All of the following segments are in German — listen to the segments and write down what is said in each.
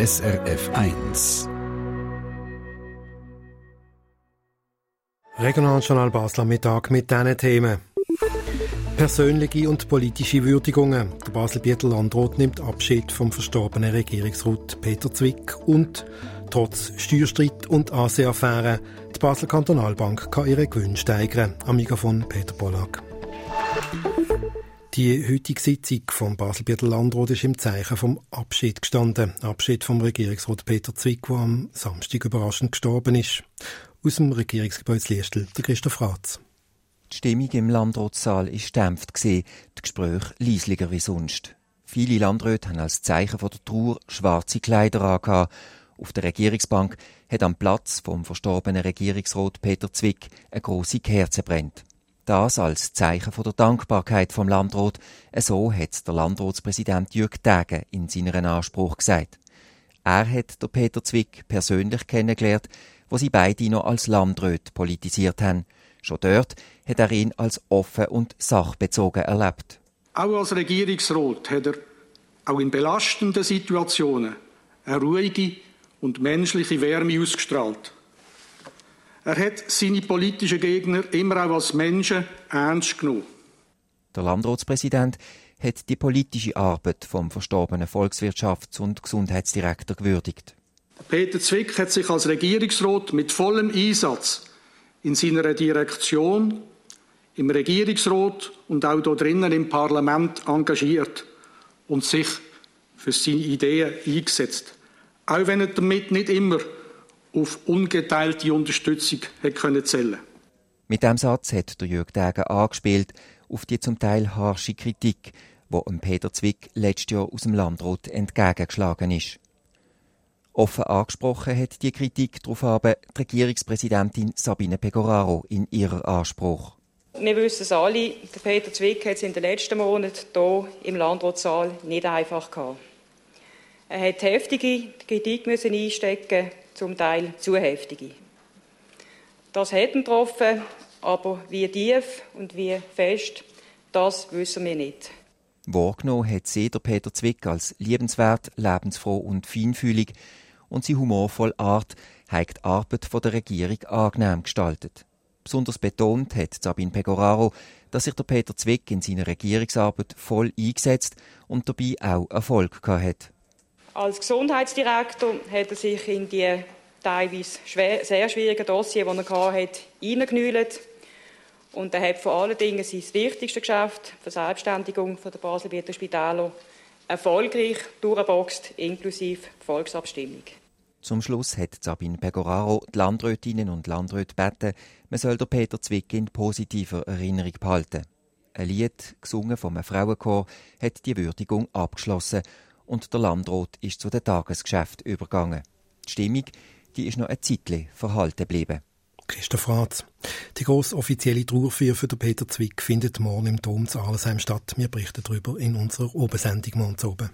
SRF 1. Regionaljournal Basel am Mittag mit diesen Themen. Persönliche und politische Würdigungen. Der Basel-Bieter Landrat nimmt Abschied vom verstorbenen Regierungsrat Peter Zwick und trotz Steuerstreit und ASE-Affären die Basler Kantonalbank kann ihre Gewinne steigern. Am Mikrofon Peter Pollack. Die heutige Sitzung vom Basel-Bieter Landrat ist im Zeichen vom Abschied gestanden. Abschied vom Regierungsrat Peter Zwick, der am Samstag überraschend gestorben ist. Aus dem Regierungsgebäude Liestel, der Christoph Ratz. Die Stimmung im Landratssaal war gedämpft, die Gespräche leislicher wie sonst. Viele Landräte haben als Zeichen der Trauer schwarze Kleider angehabt. Auf der Regierungsbank hat am Platz vom verstorbenen Regierungsrat Peter Zwick eine grosse Kerze brennt. Das als Zeichen der Dankbarkeit vom Landrat. So hat der Landratspräsident Jürg Däge in seinem Anspruch gesagt. Er hat den Peter Zwick persönlich kennengelernt, wo sie beide noch als Landräte politisiert haben. Schon dort hat er ihn als offen und sachbezogen erlebt. Auch als Regierungsrat hat er auch in belastenden Situationen eine ruhige und menschliche Wärme ausgestrahlt. Er hat seine politischen Gegner immer auch als Menschen ernst genommen. Der Landratspräsident hat die politische Arbeit vom verstorbenen Volkswirtschafts- und Gesundheitsdirektor gewürdigt. Peter Zwick hat sich als Regierungsrat mit vollem Einsatz in seiner Direktion, im Regierungsrat und auch hier drinnen im Parlament engagiert und sich für seine Ideen eingesetzt. Auch wenn er damit nicht immer auf ungeteilte Unterstützung hätte zählen können. Mit diesem Satz hat der Jürg Däge angespielt auf die zum Teil harsche Kritik, die Peter Zwick letztes Jahr aus dem Landrat entgegengeschlagen ist. Offen angesprochen hat die Kritik darauf die Regierungspräsidentin Sabine Pegoraro in ihrem Anspruch. Wir wissen es alle, der Peter Zwick hat es in den letzten Monaten hier im Landratssaal nicht einfach gehabt. Er hat heftige Kritik einstecken, zum Teil zu heftige. Das hat ihn getroffen, aber wie tief und wie fest, das wissen wir nicht. Wahrgenommen hat sie der Peter Zwick als liebenswert, lebensfroh und feinfühlig und seine humorvolle Art hat die Arbeit der Regierung angenehm gestaltet. Besonders betont hat Sabine Pegoraro, dass sich der Peter Zwick in seiner Regierungsarbeit voll eingesetzt und dabei auch Erfolg gehabt hat. Als Gesundheitsdirektor hat er sich in die teilweise sehr schwierigen Dossiers, die er hatte, hineingeknüllt. Und er hat vor allen Dingen sein wichtigstes Geschäft, die Verselbstständigung der Basel-Bieter Spitäler, erfolgreich durchgeboxt, inklusive Volksabstimmung. Zum Schluss hat Sabine Pegoraro die Landrätinnen und Landräte gebeten, man soll den Peter Zwick in positiver Erinnerung behalten. Ein Lied, gesungen von einem Frauenchor, hat die Würdigung abgeschlossen und der Landrat ist zu den Tagesgeschäften übergegangen. Die Stimmung, die ist noch ein Zeitchen verhalten geblieben. Christoph Ratz. Die grosse offizielle Trauerfeier für den Peter Zwick findet morgen im Dom zu Arlesheim statt. Wir berichten darüber in unserer Obersendung morgens oben.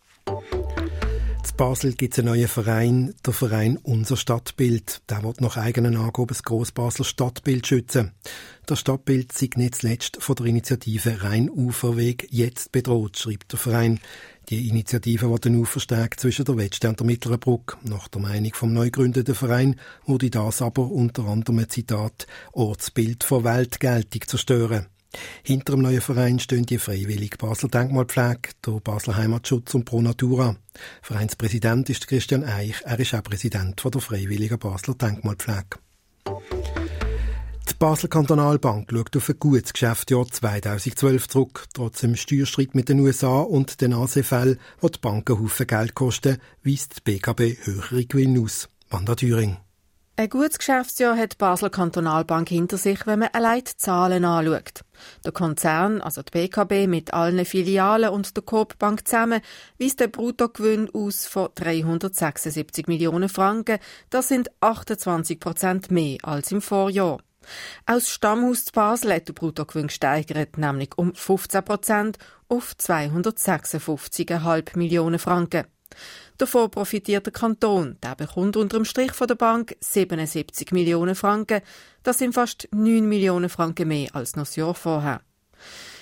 In Basel gibt es einen neuen Verein, der Verein Unser Stadtbild. Der will nach eigenen Angaben das Grossbasler Stadtbild schützen. Das Stadtbild sei nicht zuletzt von der Initiative Rheinuferweg jetzt bedroht, schreibt der Verein. Die Initiative will den Ufersteg zwischen der Wettste und der Mittleren Brücke. Nach der Meinung vom neu gegründeten Verein würde das aber unter anderem ein Zitat Ortsbild von Weltgeltung zerstören. Hinter dem neuen Verein stehen die freiwillige Basler Denkmalpflege, der Basler Heimatschutz und Pro Natura. Vereinspräsident ist Christian Eich, er ist auch Präsident der freiwilligen Basler Denkmalpflege. Die Basler Kantonalbank schaut auf ein gutes Geschäftsjahr 2012 zurück. Trotz dem Steuerstreit mit den USA und den ASE-Fällen, die die Banken Haufen Geld kosten, weist die BKB höhere Gewinne aus. Wanda Thüring. Ein gutes Geschäftsjahr hat die Basler Kantonalbank hinter sich, wenn man allein die Zahlen anschaut. Der Konzern, also die BKB mit allen Filialen und der Coop Bank zusammen, weist einen Bruttogewinn aus von 376 Millionen Franken. Das sind 28% mehr als im Vorjahr. Aus Stammhaus zu Basel hat der Bruttogewinn gesteigert, nämlich um 15% auf 256,5 Millionen Franken. Davon profitiert der Kanton. Der bekommt unter dem Strich von der Bank 77 Millionen Franken. Das sind fast 9 Millionen Franken mehr als noch das Jahr vorher.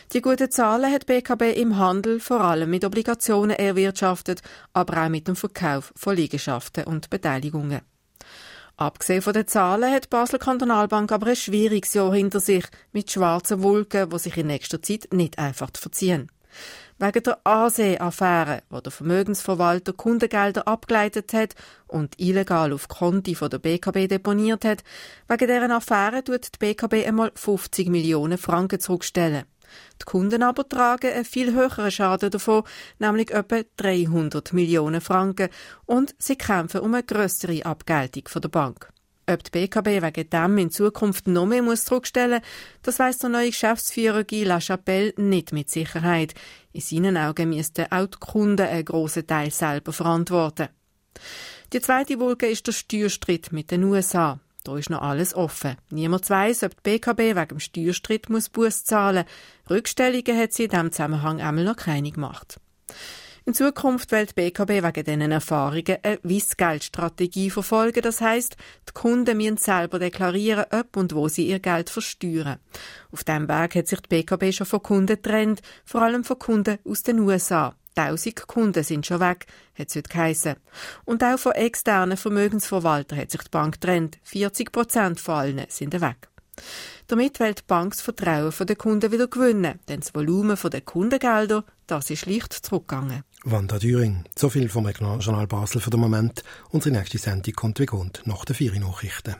Die guten Zahlen hat die BKB im Handel vor allem mit Obligationen erwirtschaftet, aber auch mit dem Verkauf von Liegenschaften und Beteiligungen. Abgesehen von den Zahlen hat die Basler Kantonalbank aber ein schwieriges Jahr hinter sich, mit schwarzen Wolken, die sich in nächster Zeit nicht einfach verziehen. Wegen der ASE-Affäre, wo der Vermögensverwalter Kundengelder abgeleitet hat und illegal auf Konti von der BKB deponiert hat, wegen deren Affäre tut die BKB einmal 50 Millionen Franken zurückstellen. Die Kunden aber tragen einen viel höheren Schaden davon, nämlich etwa 300 Millionen Franken, und sie kämpfen um eine grössere Abgeltung von der Bank. Ob die BKB wegen dem in Zukunft noch mehr zurückstellen muss, das weiss der neue Geschäftsführer Guy Lachapelle nicht mit Sicherheit. In seinen Augen müssten auch die Kunden einen grossen Teil selber verantworten. Die zweite Wolke ist der Steuerstreit mit den USA. Da ist noch alles offen. Niemand weiss, ob die BKB wegen dem Steuerstreit Buß zahlen muss. Rückstellungen hat sie in diesem Zusammenhang einmal noch keine gemacht. In Zukunft will die BKB wegen diesen Erfahrungen eine Weissgeldstrategie verfolgen. Das heisst, die Kunden müssen selber deklarieren, ob und wo sie ihr Geld versteuern. Auf diesem Weg hat sich die BKB schon von Kunden getrennt, vor allem von Kunden aus den USA. 1000 Kunden sind schon weg, hat es heute geheissen. Und auch von externen Vermögensverwaltern hat sich die Bank getrennt. 40% von allen sind weg. Damit will die Bank das Vertrauen der Kunden wieder gewinnen, denn das Volumen der Kundengelder, das ist leicht zurückgegangen. Wanda Düring, so viel vom Regionaljournal Basel für den Moment. Unsere nächste Sendung kommt wie gewohnt nach den 4 Nachrichten.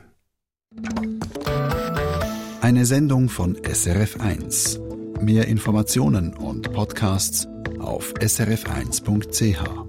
Eine Sendung von SRF1. Mehr Informationen und Podcasts auf srf1.ch.